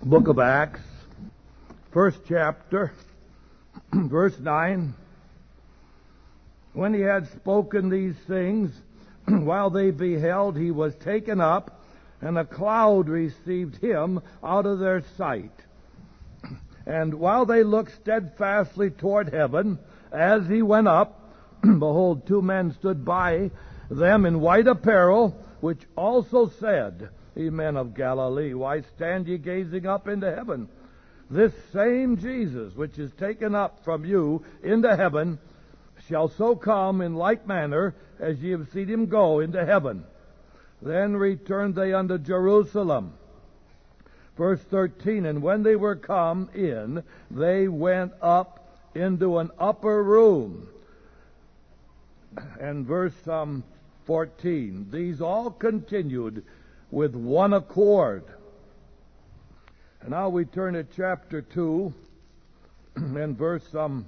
Book of Acts, first chapter, verse 9. When he had spoken these things, while they beheld, he was taken up, and a cloud received him out of their sight. And while they looked steadfastly toward heaven, as he went up, behold, two men stood by them in white apparel, which also said, Ye men of Galilee, why stand ye gazing up into heaven? This same Jesus, which is taken up from you into heaven, shall so come in like manner as ye have seen him go into heaven. Then returned they unto Jerusalem. Verse 13, and when they were come in, they went up into an upper room. And verse 14, these all continued with one accord. And now we turn to chapter 2 and verse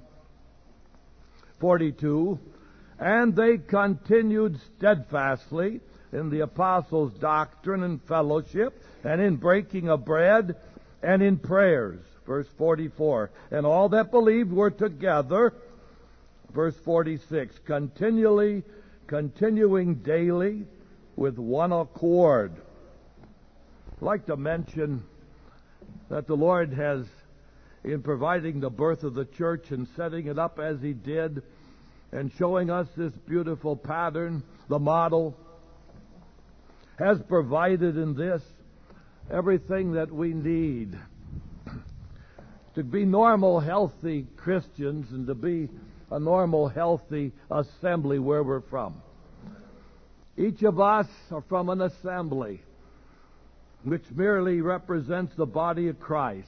42. And they continued steadfastly in the apostles' doctrine and fellowship, and in breaking of bread, and in prayers. Verse 44. And all that believed were together. Verse 46. Continuing daily with one accord. I'd like to mention that the Lord has, in providing the birth of the church and setting it up as He did, and showing us this beautiful pattern, the model, has provided in this everything that we need to be normal, healthy Christians and to be a normal, healthy assembly where we're from. Each of us are from an assembly which merely represents the body of Christ.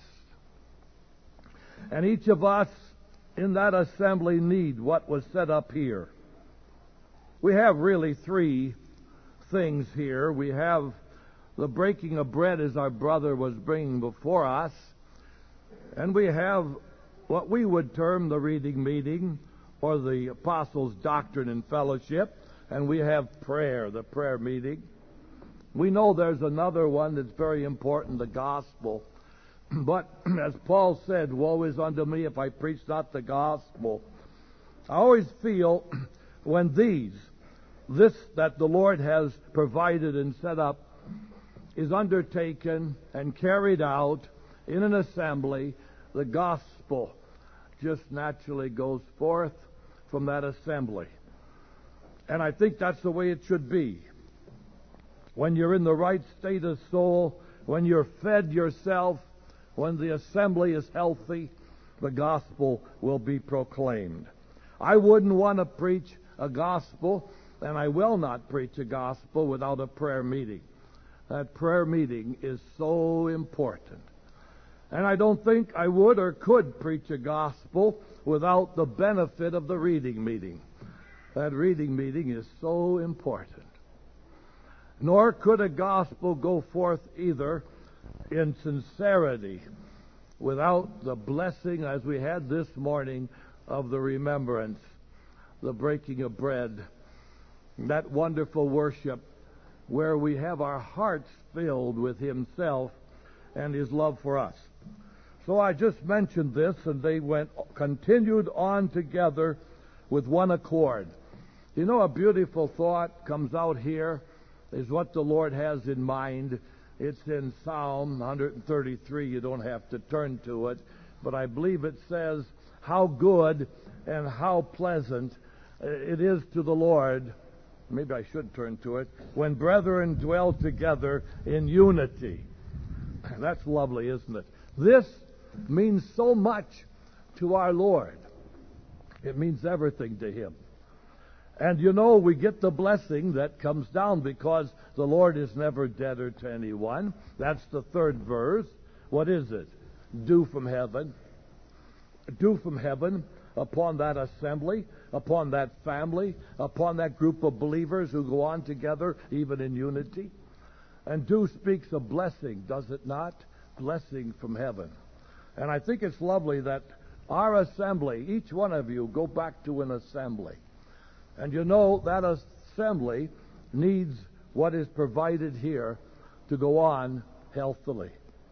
And each of us in that assembly need what was set up here. We have really three things here. We have the breaking of bread, as our brother was bringing before us. And we have what we would term the reading meeting, or the apostles' doctrine and fellowship. And we have prayer, the prayer meeting. We know there's another one that's very important, the gospel. But as Paul said, woe is unto me if I preach not the gospel. I always feel when this that the Lord has provided and set up is undertaken and carried out in an assembly, the gospel just naturally goes forth from that assembly. And I think that's the way it should be. When you're in the right state of soul, when you're fed yourself, when the assembly is healthy, the gospel will be proclaimed. I wouldn't want to preach a gospel, and I will not preach a gospel without a prayer meeting. That prayer meeting is so important. And I don't think I would or could preach a gospel without the benefit of the reading meeting. That reading meeting is so important. Nor could a gospel go forth either in sincerity without the blessing, as we had this morning, of the remembrance, the breaking of bread, that wonderful worship where we have our hearts filled with Himself and His love for us. So I just mentioned this, and they continued on together with one accord. You know, a beautiful thought comes out here is what the Lord has in mind. It's in Psalm 133. You don't have to turn to it, but I believe it says, how good and how pleasant it is to the Lord, maybe I should turn to it, when brethren dwell together in unity. That's lovely, isn't it? This means so much to our Lord. It means everything to Him. And you know, we get the blessing that comes down because the Lord is never debtor to anyone. That's the third verse. What is it? Dew from heaven. Dew from heaven upon that assembly, upon that family, upon that group of believers who go on together, even in unity. And dew speaks of blessing, does it not? Blessing from heaven. And I think it's lovely that our assembly, each one of you, go back to an assembly. And you know that assembly needs what is provided here to go on healthily.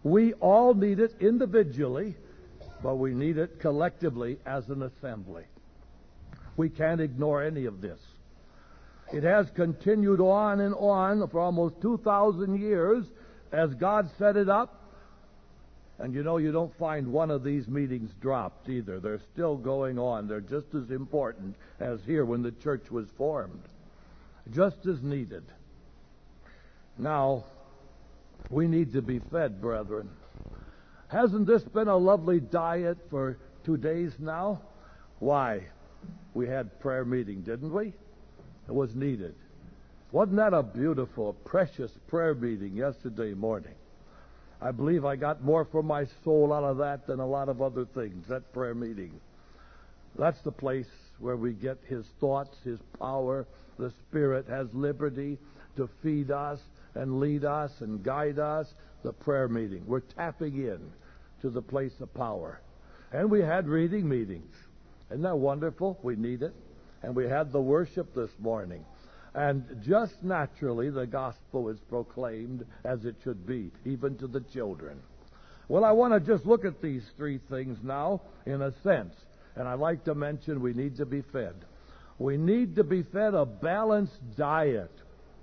We all need it individually, but we need it collectively as an assembly. We can't ignore any of this. It has continued on and on for almost 2,000 years as God set it up. And you know, you don't find one of these meetings dropped either. They're still going on. They're just as important as here when the church was formed. Just as needed. Now, we need to be fed, brethren. Hasn't this been a lovely diet for 2 days now? Why? We had prayer meeting, didn't we? It was needed. Wasn't that a beautiful, precious prayer meeting yesterday morning? I believe I got more for my soul out of that than a lot of other things, that prayer meeting. That's the place where we get His thoughts, His power. The Spirit has liberty to feed us and lead us and guide us. The prayer meeting. We're tapping in to the place of power. And we had reading meetings. Isn't that wonderful? We need it. And we had the worship this morning. And just naturally, the gospel is proclaimed as it should be, even to the children. Well, I want to just look at these three things now, in a sense. And I'd like to mention we need to be fed. We need to be fed a balanced diet.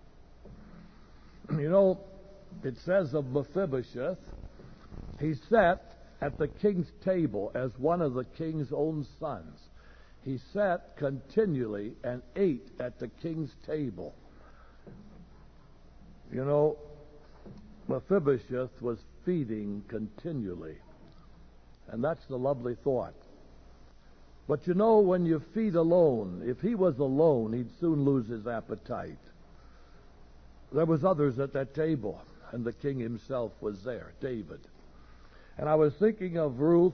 You know, it says of Mephibosheth, he sat at the king's table as one of the king's own sons. He sat continually and ate at the king's table. You know, Mephibosheth was feeding continually. And that's the lovely thought. But you know, when you feed alone, if he was alone, he'd soon lose his appetite. There was others at that table, and the king himself was there, David. And I was thinking of Ruth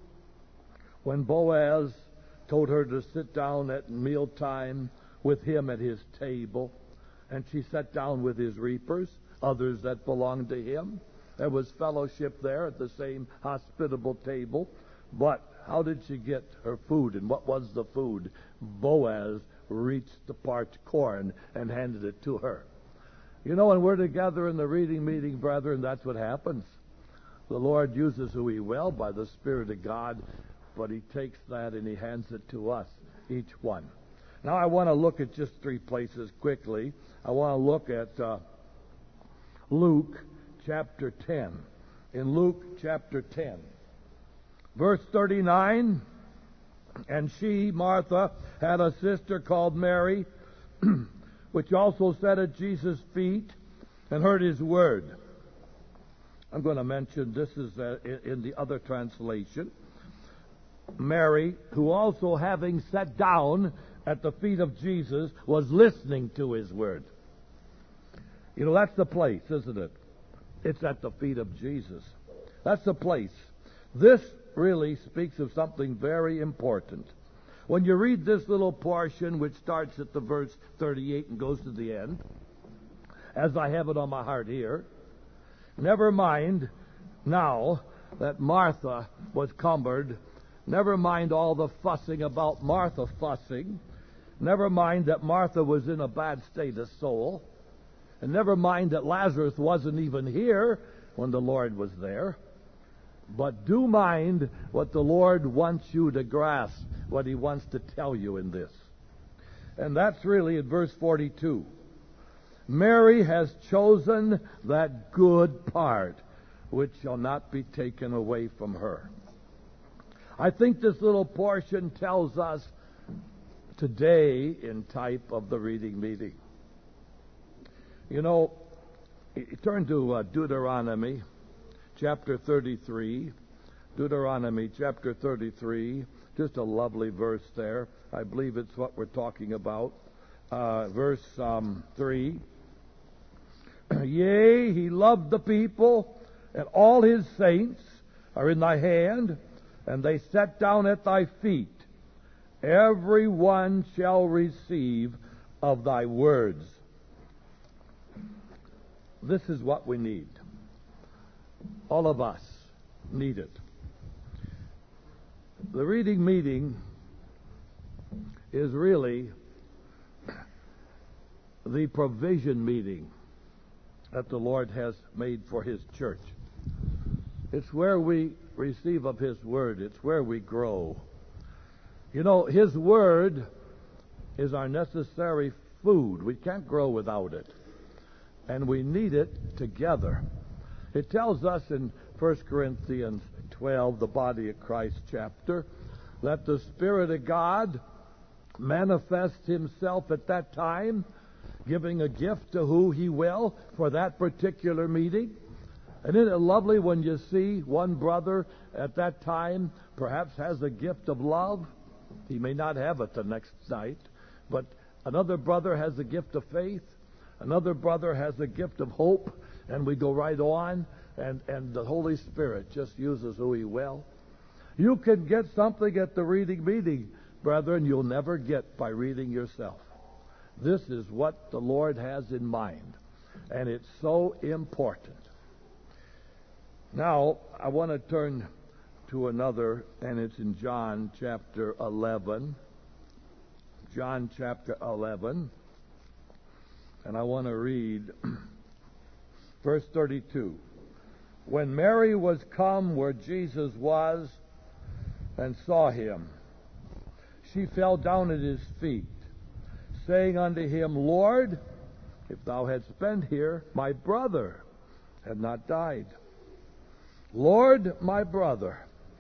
when Boaz told her to sit down at mealtime with him at his table, and she sat down with his reapers, others that belonged to him. There was fellowship there at the same hospitable table. But how did she get her food, and what was the food? Boaz reached the parched corn and handed it to her. You know, when we're together in the reading meeting, brethren, that's what happens. The Lord uses who He will by the Spirit of God, but He takes that and He hands it to us, each one. Now I want to look at just three places quickly. I want to look at Luke chapter 10. In Luke chapter 10, verse 39, and she, Martha, had a sister called Mary, which also sat at Jesus' feet and heard His word. I'm going to mention this is in the other translation. Mary, who also having sat down at the feet of Jesus, was listening to His word. You know, that's the place, isn't it? It's at the feet of Jesus. That's the place. This really speaks of something very important. When you read this little portion, which starts at the verse 38 and goes to the end, as I have it on my heart here, never mind now that Martha was cumbered. Never mind all the fussing about Martha fussing. Never mind that Martha was in a bad state of soul. And never mind that Lazarus wasn't even here when the Lord was there. But do mind what the Lord wants you to grasp, what He wants to tell you in this. And that's really in verse 42. Mary has chosen that good part which shall not be taken away from her. I think this little portion tells us today in type of the reading meeting. You know, turn to Deuteronomy chapter 33. Deuteronomy chapter 33. Just a lovely verse there. I believe it's what we're talking about. Verse 3. Yea, He loved the people, and all His saints are in thy hand, and they sat down at thy feet. Every one shall receive of thy words. This is what we need. All of us need it. The reading meeting is really the provision meeting that the Lord has made for His church. It's where we receive of His Word. It's where we grow. You know, His Word is our necessary food. We can't grow without it. And we need it together. It tells us in 1 Corinthians 12, the body of Christ chapter, that the Spirit of God manifests Himself at that time, giving a gift to who He will for that particular meeting. And isn't it lovely when you see one brother at that time perhaps has a gift of love? He may not have it the next night, but another brother has a gift of faith. Another brother has a gift of hope, and we go right on, and the Holy Spirit just uses who He will. You can get something at the reading meeting, brethren, you'll never get by reading yourself. This is what the Lord has in mind, and it's so important. Now, I want to turn to another, and it's in John chapter 11. John chapter 11. And I want to read verse 32. When Mary was come where Jesus was and saw Him, she fell down at His feet, saying unto Him, Lord, if Thou hadst been here, my brother had not died. Lord, my brother.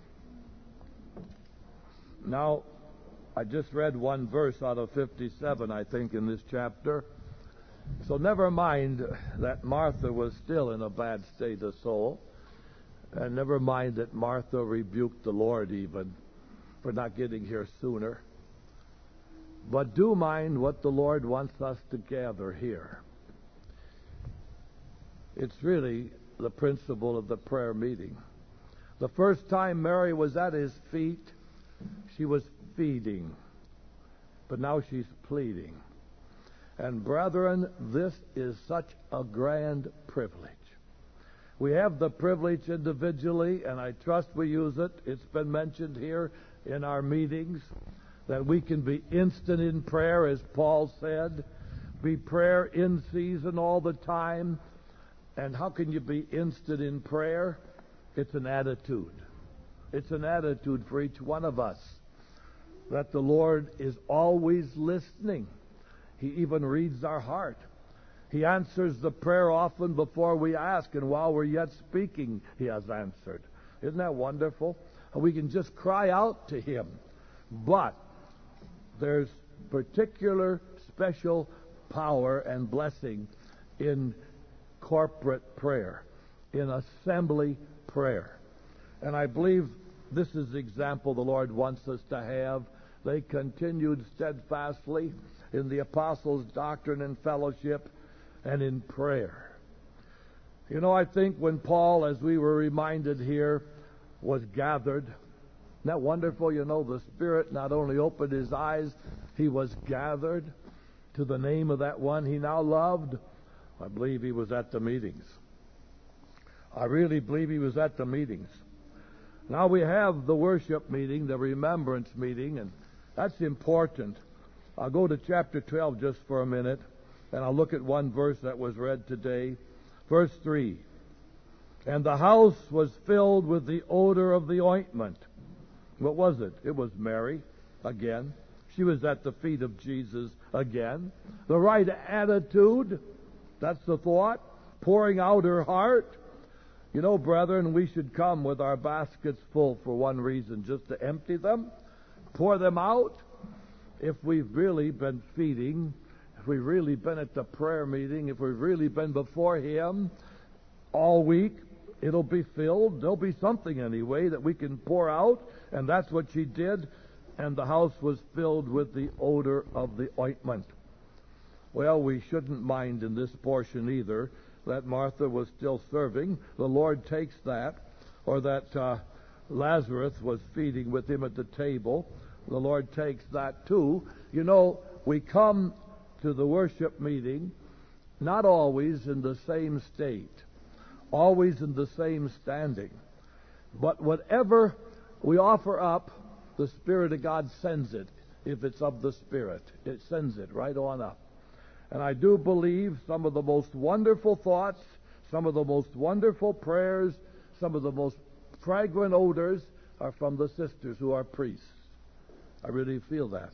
Now, I just read one verse out of 57, I think, in this chapter. So never mind that Martha was still in a bad state of soul. And never mind that Martha rebuked the Lord even for not getting here sooner. But do mind what the Lord wants us to gather here. It's really the principle of the prayer meeting. The first time Mary was at His feet, she was feeding. But now she's pleading. And brethren, this is such a grand privilege. We have the privilege individually, and I trust we use it. It's been mentioned here in our meetings that we can be instant in prayer, as Paul said. Be prayer in season all the time. And how can you be instant in prayer? It's an attitude. It's an attitude for each one of us that the Lord is always listening. He even reads our heart. He answers the prayer often before we ask, and while we're yet speaking, He has answered. Isn't that wonderful? We can just cry out to Him. But there's particular special power and blessing in corporate prayer, in assembly prayer. And I believe this is the example the Lord wants us to have. They continued steadfastly in the apostles' doctrine and fellowship and in prayer. You know, I think when Paul, as we were reminded here, was gathered, isn't that wonderful? You know, the Spirit not only opened his eyes, he was gathered to the name of that one he now loved. I believe he was at the meetings. I really believe he was at the meetings. Now we have the worship meeting, the remembrance meeting, and that's important. I'll go to chapter 12 just for a minute, and I'll look at one verse that was read today. Verse 3. And the house was filled with the odor of the ointment. What was it? It was Mary again. She was at the feet of Jesus again. The right attitude, that's the thought, pouring out her heart. You know, brethren, we should come with our baskets full for one reason, just to empty them, pour them out. If we've really been feeding, if we've really been at the prayer meeting, if we've really been before Him all week, it'll be filled. There'll be something anyway that we can pour out, and that's what she did, and the house was filled with the odor of the ointment. Well, we shouldn't mind in this portion either that Martha was still serving. The Lord takes that, or that Lazarus was feeding with Him at the table. The Lord takes that too. You know, we come to the worship meeting not always in the same state, always in the same standing. But whatever we offer up, the Spirit of God sends it. If it's of the Spirit, it sends it right on up. And I do believe some of the most wonderful thoughts, some of the most wonderful prayers, some of the most fragrant odors are from the sisters who are priests. I really feel that.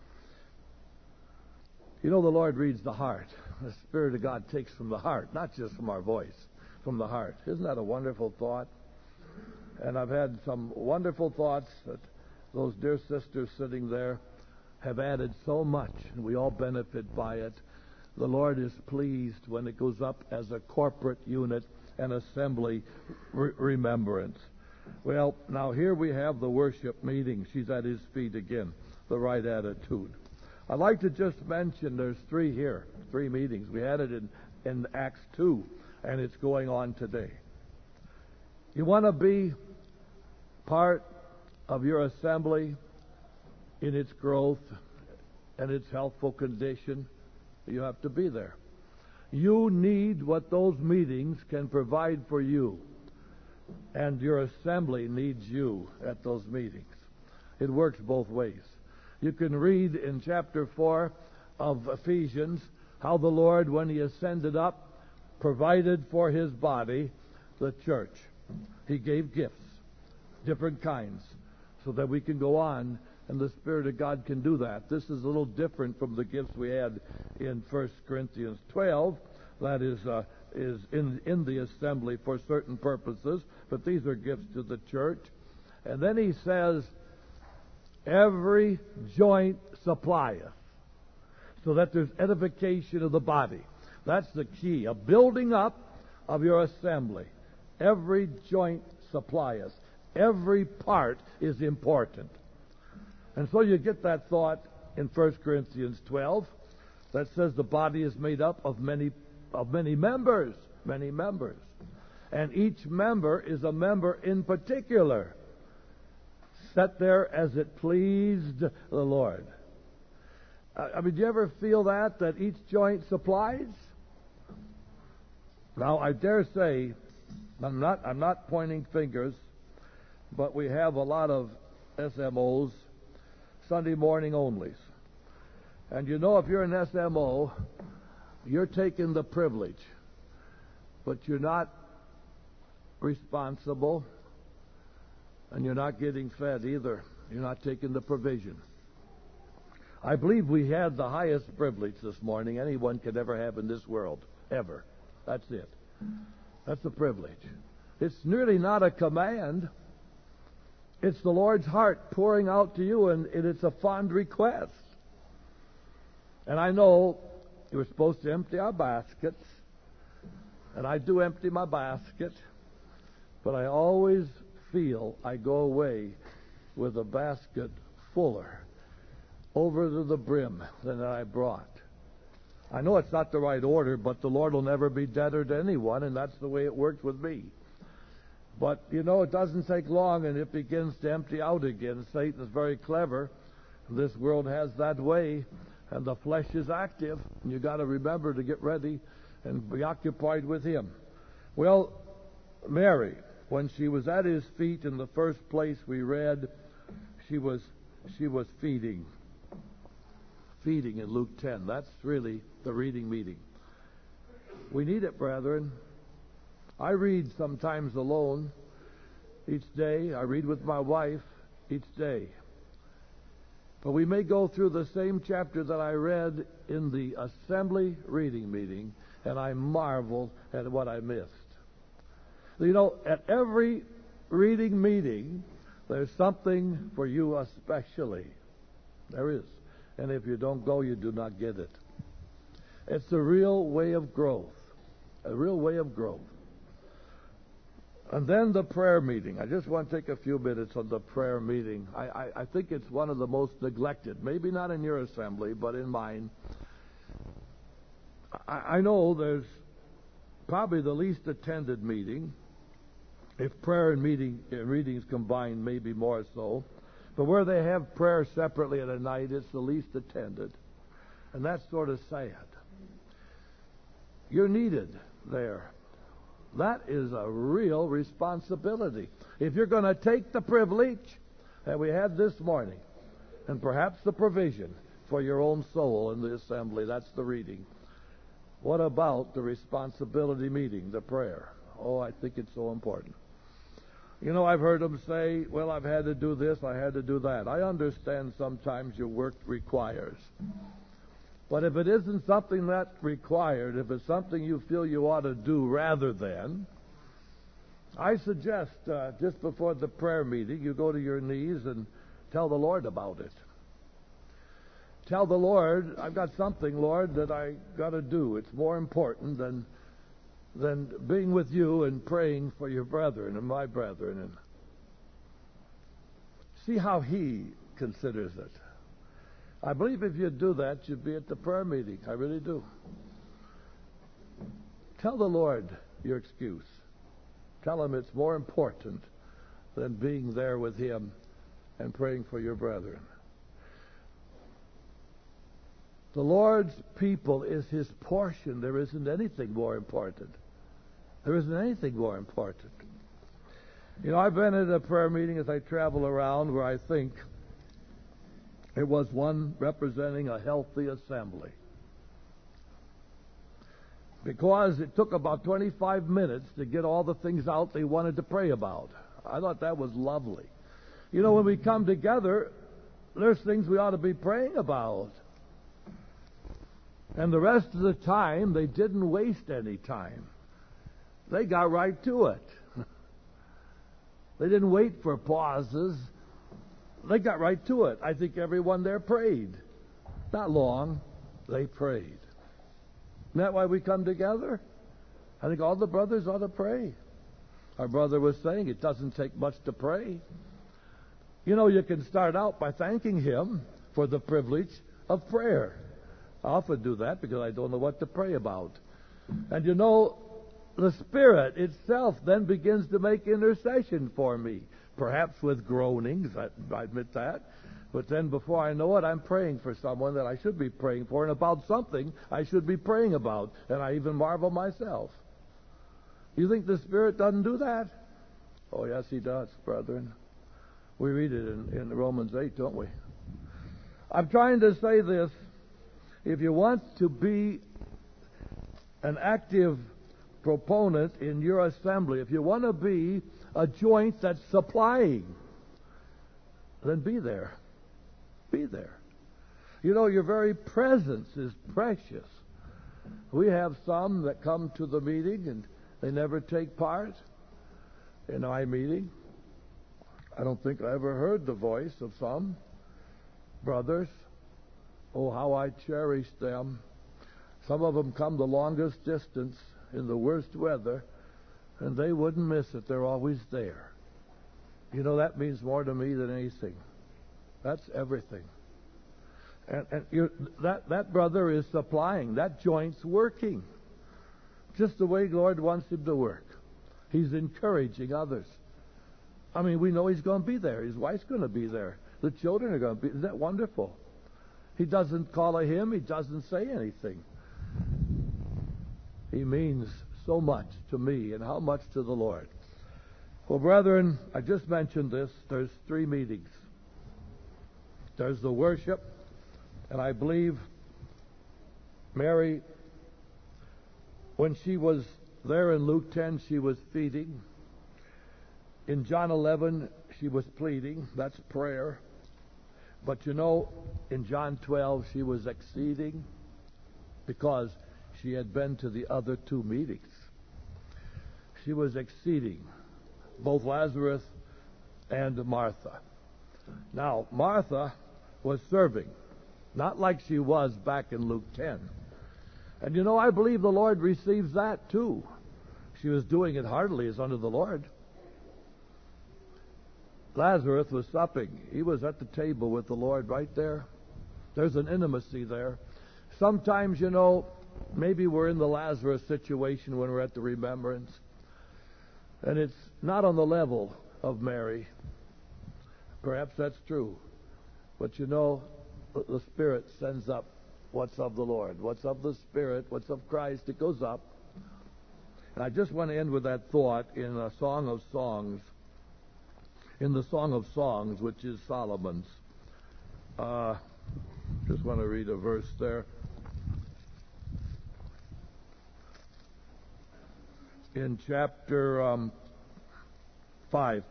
You know, the Lord reads the heart. The Spirit of God takes from the heart, not just from our voice, from the heart. Isn't that a wonderful thought? And I've had some wonderful thoughts that those dear sisters sitting there have added so much, and we all benefit by it. The Lord is pleased when it goes up as a corporate unit, an assembly remembrance. Well, now here we have the worship meeting. She's at his feet again, the right attitude. I'd like to just mention there's three meetings. We had it in Acts 2, and it's going on today. You want to be part of your assembly in its growth and its healthful condition, you have to be there. You need what those meetings can provide for you, and your assembly needs you at those meetings. It works both ways. You can read in chapter 4 of Ephesians how the Lord, when He ascended up, provided for His body, the church. He gave gifts, different kinds, so that we can go on, and the Spirit of God can do that. This is a little different from the gifts we had in 1 Corinthians 12. That is in the assembly for certain purposes, but these are gifts to the church. And then he says, every joint supplieth, so that there's edification of the body. That's the key, a building up of your assembly. Every joint supplieth. Every part is important. And so you get that thought in 1 Corinthians 12 that says the body is made up of many members, many members. And each member is a member in particular, set there as it pleased the Lord. Do you ever feel that each joint supplies? Now, I dare say, I'm not pointing fingers, but we have a lot of SMOs, Sunday morning onlys. And you know, if you're an SMO, you're taking the privilege, but you're not responsible, and you're not getting fed either. You're not taking the provision. I believe we had the highest privilege this morning anyone could ever have in this world, ever. That's it. That's a privilege. It's really not a command. It's the Lord's heart pouring out to you, and it's a fond request. And I know we're supposed to empty our baskets, and I do empty my basket, but I always feel I go away with a basket fuller, over to the brim, than I brought. I know it's not the right order, but the Lord will never be debtor to anyone, and that's the way it works with me. But, you know, it doesn't take long, and it begins to empty out again. Satan is very clever. This world has that way, and the flesh is active, and you've got to remember to get ready and be occupied with Him. Well, Mary, when she was at His feet in the first place we read, she was feeding. Feeding in Luke 10. That's really the reading meeting. We need it, brethren. I read sometimes alone each day. I read with my wife each day. But we may go through the same chapter that I read in the assembly reading meeting, and I marveled at what I missed. You know, at every reading meeting, there's something for you especially. There is. And if you don't go, you do not get it. It's a real way of growth. A real way of growth. And then the prayer meeting. I just want to take a few minutes on the prayer meeting. I think it's one of the most neglected. Maybe not in your assembly, but in mine. I know there's probably the least attended meeting. If prayer and readings combined, maybe more so. But where they have prayer separately at a night, it's the least attended. And that's sort of sad. You're needed there. That is a real responsibility. If you're going to take the privilege that we had this morning, and perhaps the provision for your own soul in the assembly, that's the reading. What about the responsibility meeting, the prayer? Oh, I think it's so important. You know, I've heard them say, well, I've had to do this, I had to do that. I understand sometimes your work requires. But if it isn't something that's required, if it's something you feel you ought to do rather than, I suggest just before the prayer meeting, you go to your knees and tell the Lord about it. Tell the Lord, I've got something, Lord, that I got to do. It's more important than being with you and praying for your brethren and my brethren. And see how He considers it. I believe if you do that, you'd be at the prayer meeting. I really do. Tell the Lord your excuse. Tell Him it's more important than being there with Him and praying for your brethren. The Lord's people is His portion. There isn't anything more important. There isn't anything more important. You know, I've been at a prayer meeting as I travel around where I think it was one representing a healthy assembly. Because it took about 25 minutes to get all the things out they wanted to pray about. I thought that was lovely. You know, when we come together, there's things we ought to be praying about. And the rest of the time, they didn't waste any time. They got right to it. They didn't wait for pauses. They got right to it. I think everyone there prayed. Not long. They prayed. Isn't that why we come together? I think all the brothers ought to pray. Our brother was saying it doesn't take much to pray. You know, you can start out by thanking Him for the privilege of prayer. I often do that because I don't know what to pray about. And you know, the Spirit itself then begins to make intercession for me. Perhaps with groanings, I admit that. But then before I know it, I'm praying for someone that I should be praying for and about something I should be praying about. And I even marvel myself. You think the Spirit doesn't do that? Oh, yes, He does, brethren. We read it in Romans 8, don't we? I'm trying to say this. If you want to be an active proponent in your assembly, if you want to be a joint that's supplying, then be there. Be there. You know, your very presence is precious. We have some that come to the meeting and they never take part in our meeting. I don't think I ever heard the voice of some brothers. Oh, how I cherish them. Some of them come the longest distance in the worst weather, and they wouldn't miss it. They're always there. You know, that means more to me than anything. That's everything. And that brother is supplying. That joint's working. Just the way the Lord wants him to work. He's encouraging others. I mean, we know he's going to be there. His wife's going to be there. The children are going to be. Isn't that wonderful? He doesn't call a hymn. He doesn't say anything. He means so much to me, and how much to the Lord. Well, brethren, I just mentioned this. There's 3 meetings. There's the worship, and I believe Mary, when she was there in Luke 10, she was feeding. In John 11, she was pleading. That's prayer. But you know, in John 12, she was exceeding because she had been to the other 2 meetings. She was exceeding, both Lazarus and Martha. Now, Martha was serving, not like she was back in Luke 10. And you know, I believe the Lord receives that too. She was doing it heartily as unto the Lord. Lazarus was supping. He was at the table with the Lord right there. There's an intimacy there. Sometimes, you know, maybe we're in the Lazarus situation when we're at the remembrance, and it's not on the level of Mary. Perhaps that's true. But you know, the Spirit sends up what's of the Lord. What's of the Spirit, what's of Christ, it goes up. And I just want to end with that thought in a Song of Songs. In the Song of Songs, which is Solomon's. Just want to read a verse there. In chapter 5.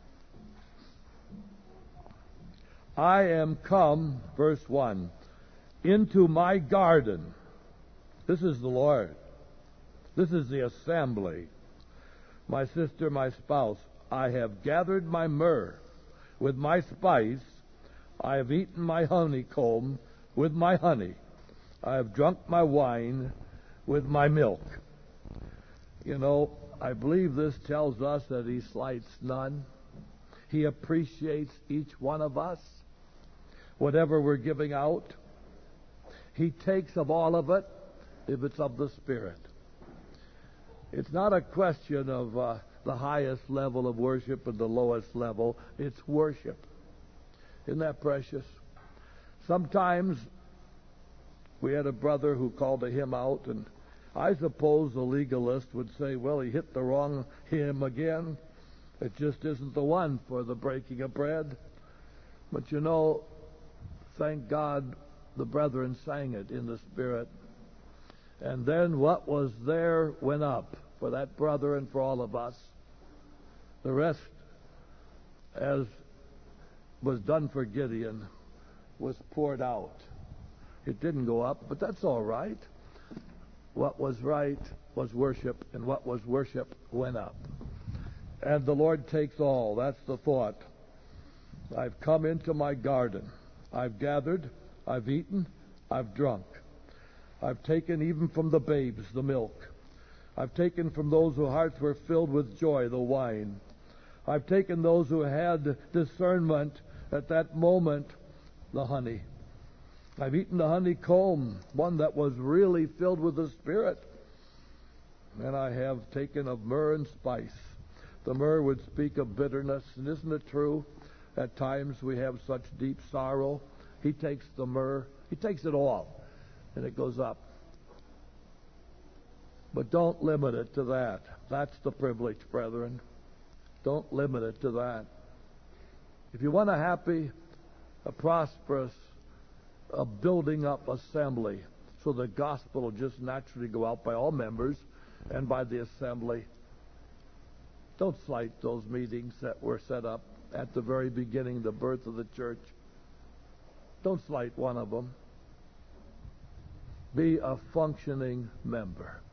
I am come, verse 1, into my garden. This is the Lord. This is the assembly. My sister, my spouse, I have gathered my myrrh with my spice. I have eaten my honeycomb with my honey. I have drunk my wine with my milk. You know, I believe this tells us that he slights none. He appreciates each one of us. Whatever we're giving out, he takes of all of it if it's of the Spirit. It's not a question of the highest level of worship and the lowest level. It's worship. Isn't that precious? Sometimes we had a brother who called a hymn out, and I suppose the legalist would say, well, he hit the wrong hymn again. It just isn't the one for the breaking of bread. But you know, thank God the brethren sang it in the Spirit. And then what was there went up for that brother and for all of us. The rest, as was done for Gideon, was poured out. It didn't go up, but that's all right. What was right was worship, and what was worship went up. And the Lord takes all. That's the thought. I've come into my garden. I've gathered, I've eaten, I've drunk. I've taken even from the babes the milk. I've taken from those whose hearts were filled with joy the wine. I've taken those who had discernment at that moment the honey. I've eaten the honeycomb, one that was really filled with the Spirit. And I have taken of myrrh and spice. The myrrh would speak of bitterness, and isn't it true? At times we have such deep sorrow. He takes the myrrh, he takes it all, and it goes up. But don't limit it to that. That's the privilege, brethren. Don't limit it to that. If you want a happy, a prosperous, a building up assembly, so the gospel will just naturally go out by all members and by the assembly, don't slight those meetings that were set up at the very beginning, the birth of the church. Don't slight one of them. Be a functioning member.